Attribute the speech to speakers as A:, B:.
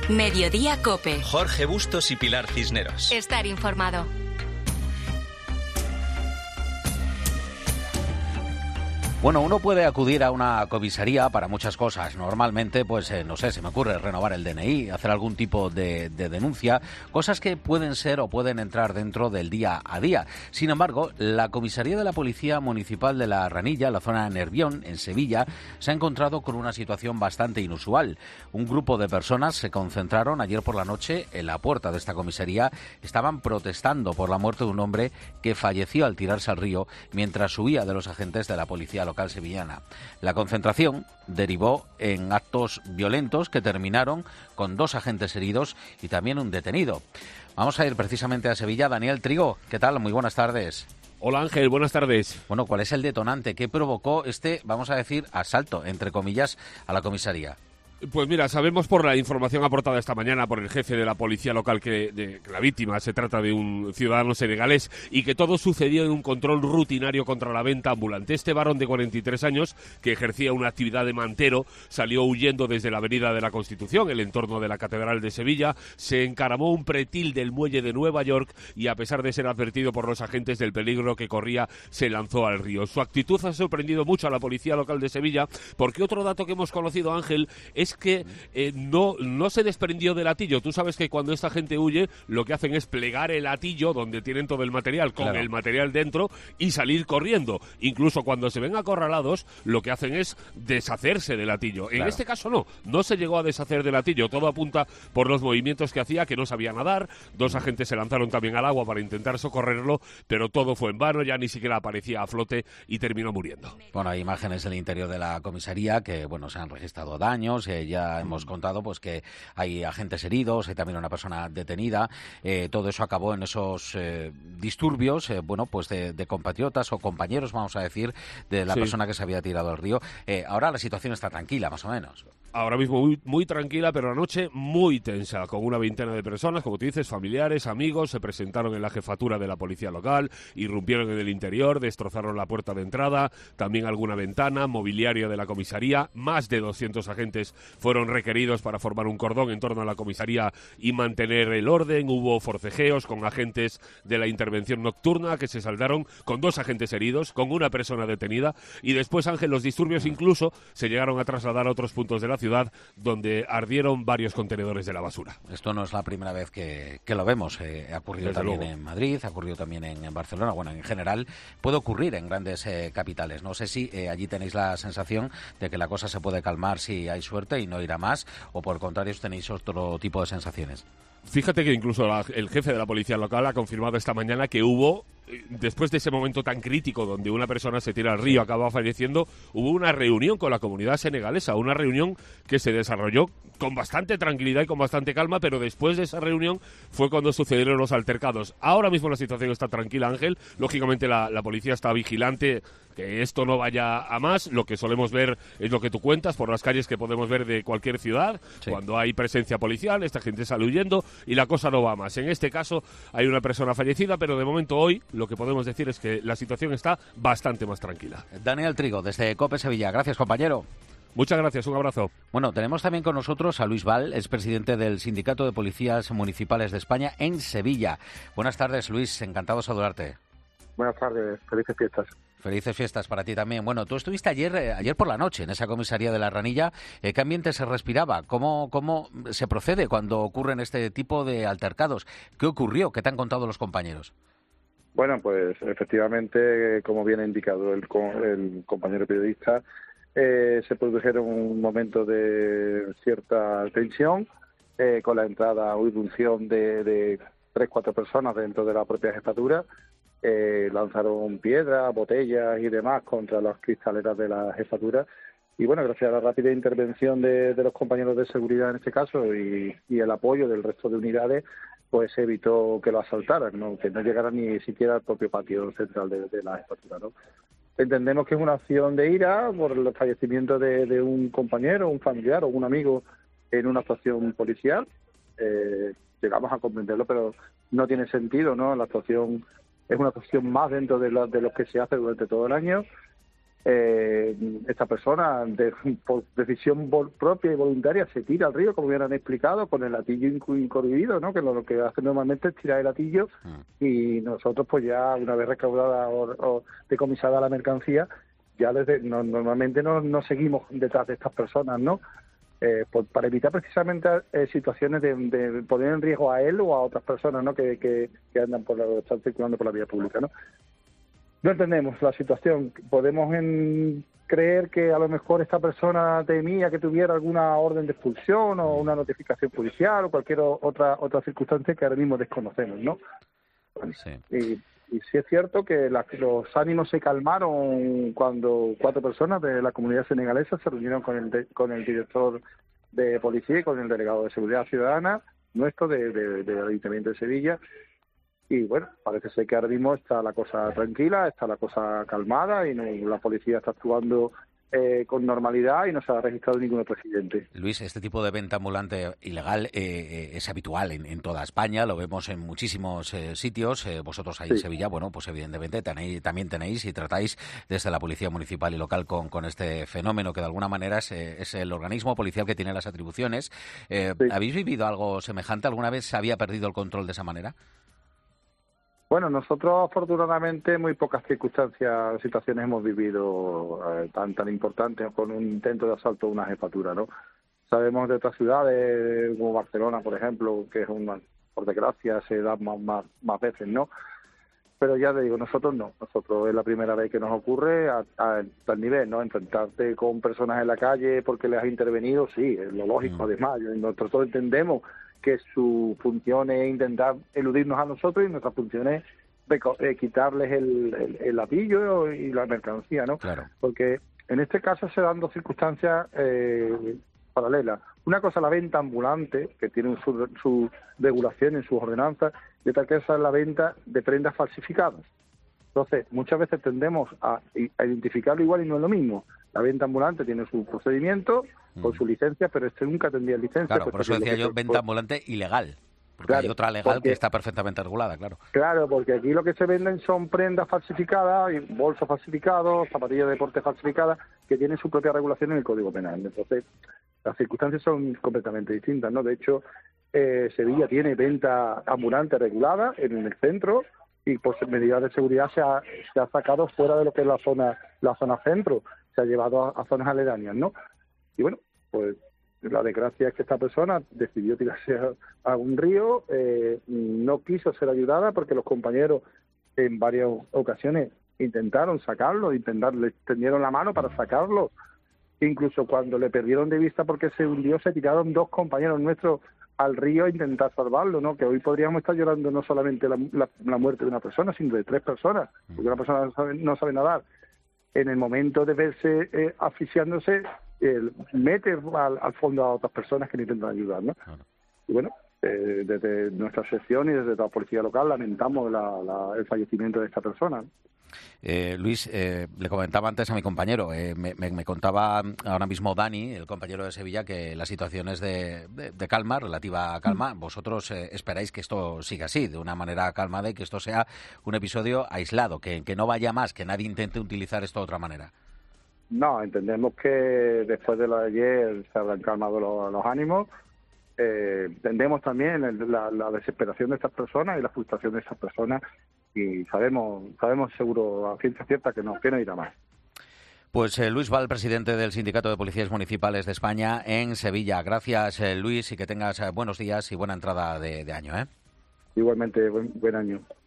A: Mediodía COPE.
B: Jorge Bustos y Pilar Cisneros.
A: Estar informado.
C: Bueno, uno puede acudir a una comisaría para muchas cosas. Normalmente, pues, no sé, se me ocurre renovar el DNI, hacer algún tipo de denuncia, cosas que pueden ser o pueden entrar dentro del día a día. Sin embargo, la comisaría de la Policía Municipal de La Ranilla, la zona de Nervión, en Sevilla, se ha encontrado con una situación bastante inusual. Un grupo de personas se concentraron ayer por la noche en la puerta de esta comisaría. Estaban protestando por la muerte de un hombre que falleció al tirarse al río mientras huía de los agentes de la policía local sevillana. La concentración derivó en actos violentos que terminaron con 2 agentes heridos y también un detenido. Vamos a ir precisamente a Sevilla. Daniel Trigo, ¿qué tal? Muy buenas tardes.
D: Hola Ángel, buenas tardes.
C: Bueno, ¿cuál es el detonante? ¿Qué provocó este, vamos a decir, asalto, entre comillas, a la comisaría?
D: Pues mira, sabemos por la información aportada esta mañana por el jefe de la policía local que la víctima se trata de un ciudadano senegalés y que todo sucedió en un control rutinario contra la venta ambulante. Este varón de 43 años, que ejercía una actividad de mantero, salió huyendo desde la Avenida de la Constitución, el entorno de la Catedral de Sevilla, se encaramó un pretil del muelle de Nueva York y, a pesar de ser advertido por los agentes del peligro que corría, se lanzó al río. Su actitud ha sorprendido mucho a la policía local de Sevilla, porque otro dato que hemos conocido, Ángel, es que no se desprendió del atillo. Tú sabes que cuando esta gente huye, lo que hacen es plegar el atillo donde tienen todo el material, con el material dentro, y salir corriendo. Incluso cuando se ven acorralados, lo que hacen es deshacerse del atillo. En este caso no se llegó a deshacer del atillo. Todo apunta por los movimientos que hacía, que no sabía nadar. 2 agentes se lanzaron también al agua para intentar socorrerlo, pero todo fue en vano, ya ni siquiera aparecía a flote y terminó muriendo.
C: Bueno, hay imágenes del interior de la comisaría que, bueno, se han registrado daños, ya hemos contado pues que hay agentes heridos, hay también una persona detenida. Todo eso acabó en esos disturbios, bueno, pues de compatriotas o compañeros, vamos a decir, de la persona que se había tirado al río. Ahora la situación está tranquila, más o menos.
D: Ahora mismo muy tranquila, pero la noche muy tensa, con una veintena de personas, como tú dices, familiares, amigos, se presentaron en la jefatura de la policía local, irrumpieron en el interior, destrozaron la puerta de entrada, también alguna ventana, mobiliario de la comisaría. Más de 200 agentes fueron requeridos para formar un cordón en torno a la comisaría y mantener el orden. Hubo forcejeos con agentes de la intervención nocturna que se saldaron con 2 agentes heridos, con una persona detenida, y después, Ángel, los disturbios incluso se llegaron a trasladar a otros puntos de la ciudad, donde ardieron varios contenedores de la basura.
C: Esto no es la primera vez que lo vemos. Ha ocurrido
D: Desde
C: también
D: luego.
C: en Madrid, ha ocurrido también en Barcelona. Bueno, en general puede ocurrir en grandes capitales. No sé si allí tenéis la sensación de que la cosa se puede calmar si hay suerte y no irá más, o por el contrario tenéis otro tipo de sensaciones.
D: Fíjate que incluso el jefe de la policía local ha confirmado esta mañana que hubo, después de ese momento tan crítico donde una persona se tira al río, acaba falleciendo, hubo una reunión con la comunidad senegalesa, una reunión que se desarrolló con bastante tranquilidad y con bastante calma, pero después de esa reunión fue cuando sucedieron los altercados. Ahora mismo la situación está tranquila, Ángel. Lógicamente la policía está vigilante que esto no vaya a más. Lo que solemos ver es lo que tú cuentas por las calles que podemos ver de cualquier ciudad. Sí. Cuando hay presencia policial, esta gente sale huyendo y la cosa no va a más. En este caso hay una persona fallecida, pero de momento hoy lo que podemos decir es que la situación está bastante más tranquila.
C: Daniel Trigo, desde COPE Sevilla. Gracias, compañero.
D: Muchas gracias, un abrazo.
C: Bueno, tenemos también con nosotros a Luis Val, es presidente del Sindicato de Policías Municipales de España en Sevilla. Buenas tardes, Luis, encantado de saludarte.
E: Buenas tardes, felices fiestas.
C: Felices fiestas para ti también. Bueno, tú estuviste ayer por la noche en esa comisaría de La Ranilla. ¿Qué ambiente se respiraba? ¿Cómo se procede cuando ocurren este tipo de altercados? ¿Qué ocurrió? ¿Qué te han contado los compañeros?
E: Bueno, pues efectivamente, como bien ha indicado el compañero periodista, se produjeron un momento de cierta tensión con la entrada o irrupción de 3-4 personas dentro de la propia jefatura. Lanzaron piedras, botellas y demás contra las cristaleras de la jefatura. Y bueno, gracias a la rápida intervención de los compañeros de seguridad en este caso y el apoyo del resto de unidades, pues se evitó que lo asaltaran, ¿no? Que no llegara ni siquiera al propio patio central de la jefatura, ¿no? Entendemos que es una acción de ira por el fallecimiento de un compañero, un familiar o un amigo en una actuación policial. Llegamos a comprenderlo, pero no tiene sentido, ¿no? La actuación es una actuación más dentro de lo que se hace durante todo el año. esta persona, por decisión propia y voluntaria, se tira al río, como bien han explicado, con el latillo incorrido, ¿no? Que lo que hace normalmente es tirar el latillo, y nosotros, pues ya una vez recaudada o decomisada la mercancía, ya normalmente no seguimos detrás de estas personas, ¿no? Para evitar precisamente situaciones de poner en riesgo a él o a otras personas, ¿no? que andan están circulando por la vía pública, ¿no? No entendemos la situación. Podemos creer que a lo mejor esta persona temía que tuviera alguna orden de expulsión o una notificación judicial o cualquier otra circunstancia que ahora mismo desconocemos, ¿no?
C: Sí.
E: Y sí es cierto que los ánimos se calmaron cuando 4 personas de la comunidad senegalesa se reunieron con el director de policía y con el delegado de seguridad ciudadana nuestro del Ayuntamiento de Sevilla. Y bueno, parece ser que ahora mismo está la cosa tranquila, está la cosa calmada y la policía está actuando con normalidad y no se ha registrado ningún otro accidente.
C: Luis, este tipo de venta ambulante ilegal es habitual en toda España, lo vemos en muchísimos sitios. Vosotros ahí en Sevilla, bueno, pues evidentemente también tenéis y tratáis desde la Policía Municipal y Local con este fenómeno que de alguna manera es el organismo policial que tiene las atribuciones. ¿Habéis vivido algo semejante? ¿Alguna vez se había perdido el control de esa manera?
E: Bueno, nosotros afortunadamente muy pocas situaciones hemos vivido tan importantes con un intento de asalto a una jefatura, ¿no? Sabemos de otras ciudades como Barcelona, por ejemplo, que es por desgracia se da más veces, ¿no? Pero ya te digo, nosotros no. Nosotros es la primera vez que nos ocurre a tal nivel, ¿no? Enfrentarte con personas en la calle porque les has intervenido, sí, es lo lógico, además. Nosotros entendemos que su función es intentar eludirnos a nosotros y nuestra función es quitarles el latillo y la mercancía, ¿no?
C: Claro.
E: Porque en este caso se dan 2 circunstancias paralelas. Una cosa la venta ambulante, que tiene su regulación en sus ordenanzas, y otra cosa es la venta de prendas falsificadas. Entonces, muchas veces tendemos a identificarlo igual y no es lo mismo. La venta ambulante tiene su procedimiento con su licencia, pero nunca tendría licencia.
C: Claro, por eso decía yo venta ambulante ilegal. Porque claro, hay otra legal que está perfectamente regulada, claro.
E: Claro, porque aquí lo que se venden son prendas falsificadas, bolsos falsificados, zapatillas de deporte falsificadas, que tienen su propia regulación en el Código Penal. Entonces, las circunstancias son completamente distintas, ¿no? De hecho, Sevilla tiene venta ambulante regulada en el centro y por medidas de seguridad se ha sacado fuera de lo que es la zona centro, se ha llevado a zonas aledañas, ¿no? Y bueno, pues la desgracia es que esta persona decidió tirarse a un río, no quiso ser ayudada porque los compañeros en varias ocasiones intentaron sacarlo, le tendieron la mano para sacarlo. Incluso cuando le perdieron de vista porque se hundió, se tiraron 2 compañeros nuestros al río a intentar salvarlo, ¿no? Que hoy podríamos estar llorando no solamente la muerte de una persona, sino de 3 personas, porque una persona no sabe nadar. En el momento de verse asfixiándose, mete al fondo a otras personas que le intentan ayudar, ¿no? Y bueno, desde nuestra sección y desde la policía local lamentamos el fallecimiento de esta persona, ¿no?
C: Luis, le comentaba antes a mi compañero, me contaba ahora mismo Dani, el compañero de Sevilla, que la situación es de calma, relativa calma. Vosotros esperáis que esto siga así, de una manera calmada, y que esto sea un episodio aislado, que no vaya más, que nadie intente utilizar esto de otra manera.
E: No, entendemos que después de lo de ayer se habrán calmado los ánimos. Entendemos también la desesperación de estas personas y la frustración de estas personas, y sabemos seguro a ciencia cierta que no irá más.
C: Pues Luis Val, presidente del Sindicato de Policías Municipales de España en Sevilla. Gracias, Luis, y que tengas buenos días y buena entrada de año, ¿eh?
E: Igualmente, buen año.